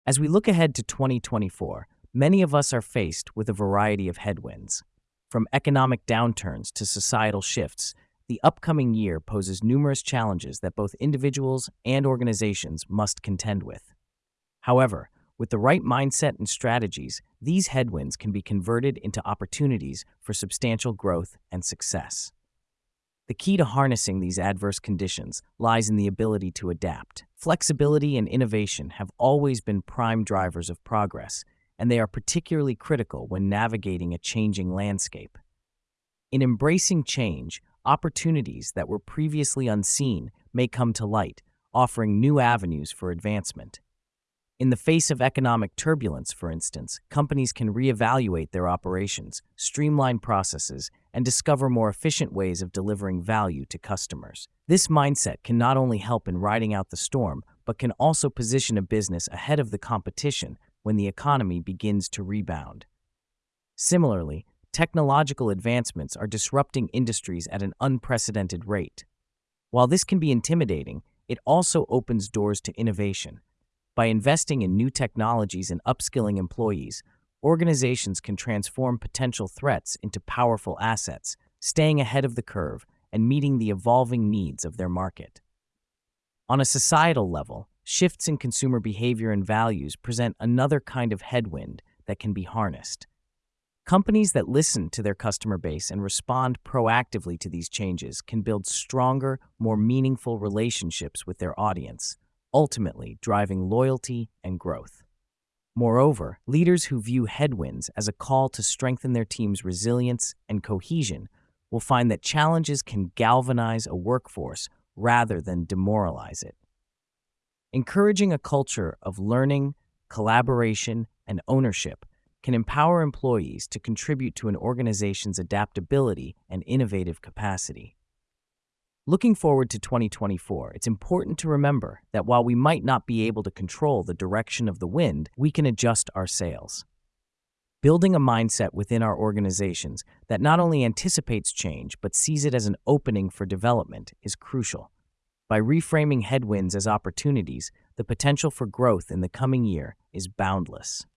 As we look ahead to 2024, many of us are faced with a variety of headwinds. From economic downturns to societal shifts, the upcoming year poses numerous challenges that both individuals and organizations must contend with. However, with the right mindset and strategies, these headwinds can be converted into opportunities for substantial growth and success. The key to harnessing these adverse conditions lies in the ability to adapt. Flexibility and innovation have always been prime drivers of progress, and they are particularly critical when navigating a changing landscape. In embracing change, opportunities that were previously unseen may come to light, offering new avenues for advancement. In the face of economic turbulence, for instance, companies can reevaluate their operations, streamline processes, and discover more efficient ways of delivering value to customers. This mindset can not only help in riding out the storm, but can also position a business ahead of the competition when the economy begins to rebound. Similarly, technological advancements are disrupting industries at an unprecedented rate. While this can be intimidating, it also opens doors to innovation. By investing in new technologies and upskilling employees, organizations can transform potential threats into powerful assets, staying ahead of the curve and meeting the evolving needs of their market. On a societal level, shifts in consumer behavior and values present another kind of headwind that can be harnessed. Companies that listen to their customer base and respond proactively to these changes can build stronger, more meaningful relationships with their audience, ultimately driving loyalty and growth. Moreover, leaders who view headwinds as a call to strengthen their team's resilience and cohesion will find that challenges can galvanize a workforce rather than demoralize it. Encouraging a culture of learning, collaboration, and ownership can empower employees to contribute to an organization's adaptability and innovative capacity. Looking forward to 2024, it's important to remember that while we might not be able to control the direction of the wind, we can adjust our sails. Building a mindset within our organizations that not only anticipates change but sees it as an opening for development is crucial. By reframing headwinds as opportunities, the potential for growth in the coming year is boundless.